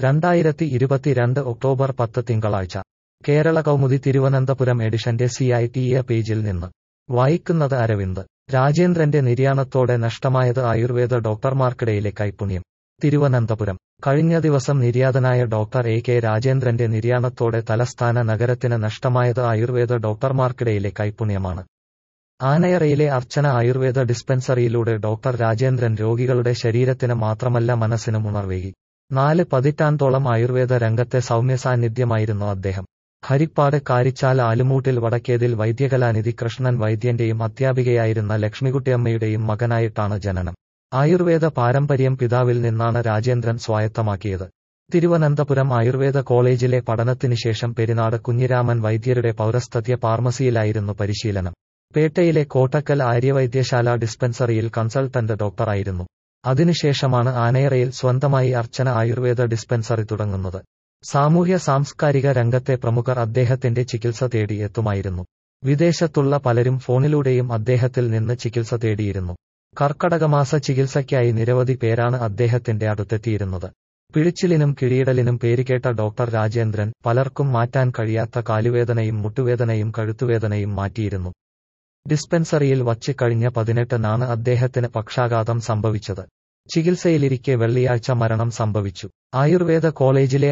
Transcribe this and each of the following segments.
2022 October 10 തിങ്കളാഴ്ച കേരള കൗമുദി തിരുവനന്തപുരം എഡിഷന്റെ CITE പേജിൽ നിന്ന് വായിക്കുന്നത് അരവിന്ദ്. രാജേന്ദ്രന്റെ നിര്യാണത്തോടെ നഷ്ടമായത് ആയുർവേദ ഡോക്ടർമാർക്കിടയിലെ കൈപുണ്യം. തിരുവനന്തപുരം. കഴിഞ്ഞ ദിവസം നിര്യാതനായ ഡോക്ടർ AK രാജേന്ദ്രന്റെ നിര്യാണത്തോടെ തലസ്ഥാന നഗരത്തിന് നഷ്ടമായത് ആയുർവേദ ഡോക്ടർമാർക്കിടയിലെ കൈപുണ്യമാണ്. ആനയറയിലെ അർച്ചന ആയുർവേദ ഡിസ്പെൻസറിയിലൂടെ ഡോക്ടർ രാജേന്ദ്രൻ രോഗികളുടെ ശരീരത്തിന് മാത്രമല്ല മനസ്സിനും ഉണർവേകി. 4 പതിറ്റാണ്ടോളം ആയുർവേദ രംഗത്തെ സൗമ്യസാന്നിധ്യമായിരുന്നു അദ്ദേഹം. ഹരിപ്പാട് കാരിച്ചാൽ ആലുമൂട്ടിൽ വടക്കേതിൽ വൈദ്യകലാനിധി കൃഷ്ണൻ വൈദ്യന്റെയും അധ്യാപികയായിരുന്ന ലക്ഷ്മികുട്ടിയമ്മയുടെയും മകനായിട്ടാണ് ജനനം. ആയുർവേദ പാരമ്പര്യം പിതാവിൽ നിന്നാണ് രാജേന്ദ്രൻ സ്വായത്തമാക്കിയത്. തിരുവനന്തപുരം ആയുർവേദ കോളേജിലെ പഠനത്തിനുശേഷം പെരിനാട് കുഞ്ഞിരാമൻ വൈദ്യരുടെ പൗരസ്ത്യ ഫാർമസിയിലായിരുന്നു പരിശീലനം. പേട്ടയിലെ കോട്ടക്കൽ ആര്യവൈദ്യശാല ഡിസ്പെൻസറിയിൽ കൺസൾട്ടന്റ് ഡോക്ടറായിരുന്നു. അതിനുശേഷമാണ് ആനയറയിൽ സ്വന്തമായി അർച്ചന ആയുർവേദ ഡിസ്പെൻസറി തുടങ്ങുന്നത്. സാമൂഹ്യ സാംസ്കാരിക രംഗത്തെ പ്രമുഖർ അദ്ദേഹത്തിന്റെ ചികിത്സ തേടി എത്തുമായിരുന്നു. വിദേശത്തുള്ള പലരും ഫോണിലൂടെയും അദ്ദേഹത്തിൽ നിന്ന് ചികിത്സ തേടിയിരുന്നു. കർക്കടകമാസ ചികിത്സയ്ക്കായി നിരവധി പേരാണ് അദ്ദേഹത്തിന്റെ അടുത്തെത്തിയിരുന്നത്. പിഴിച്ചിലിനും കിഴിയിടലിനും പേരുകേട്ട ഡോക്ടർ രാജേന്ദ്രൻ പലർക്കും മാറ്റാൻ കഴിയാത്ത കാലുവേദനയും മുട്ടുവേദനയും കഴുത്തുവേദനയും മാറ്റിയിരുന്നു. ഡിസ്പെൻസറിയിൽ വച്ച് കഴിഞ്ഞ 18-നാണ് അദ്ദേഹത്തിന് പക്ഷാഘാതം സംഭവിച്ചത്. ചികിത്സയിലിരിക്കെ വെള്ളിയാഴ്ച മരണം സംഭവിച്ചു. ആയുർവേദ കോളേജിലെ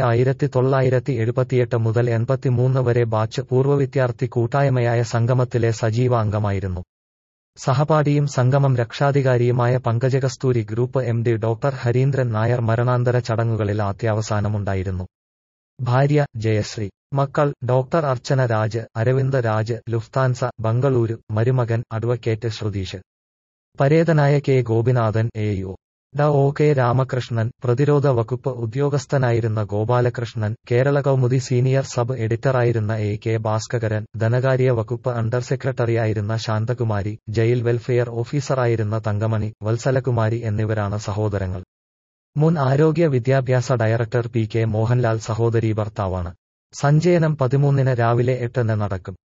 1978 മുതൽ 83 വരെ ബാച്ച് പൂർവ്വ വിദ്യാർത്ഥി കൂട്ടായ്മയായ സംഗമത്തിലെ സജീവ അംഗമായിരുന്നു. സഹപാഠിയും സംഗമം രക്ഷാധികാരിയുമായ Pankajakasthuri group MD doctor Harindran Nair മരണാന്തര ചടങ്ങുകളിൽ ആദ്യാവസാനമുണ്ടായിരുന്നു. ഭാര്യ ജയശ്രീ, മക്കൾ ഡോക്ടർ അർച്ചന രാജ്, അരവിന്ദ് രാജ്, ലുഫ്താൻസ, ബംഗളൂരു, മരുമകൻ അഡ്വക്കേറ്റ് ശ്രുതീഷ്, പരേതനായ K Gopinathan, AU OK Ramakrishnan, പ്രതിരോധ വകുപ്പ് ഉദ്യോഗസ്ഥനായിരുന്ന ഗോപാലകൃഷ്ണൻ, കേരള കൗമുദി സീനിയർ സബ് എഡിറ്ററായിരുന്ന AK ഭാസ്കരൻ, ധനകാര്യ വകുപ്പ് അണ്ടർ സെക്രട്ടറിയായിരുന്ന ശാന്തകുമാരി, ജയിൽ വെൽഫെയർ ഓഫീസറായിരുന്ന തങ്കമണി, വത്സലകുമാരി എന്നിവരാണ് സഹോദരങ്ങൾ. മുൻ ആരോഗ്യ വിദ്യാഭ്യാസ ഡയറക്ടർ PK മോഹൻലാൽ സഹോദരീ ഭർത്താവാണ്. സഞ്ചയനം 13-ന് രാവിലെ 8-ന് നടക്കും.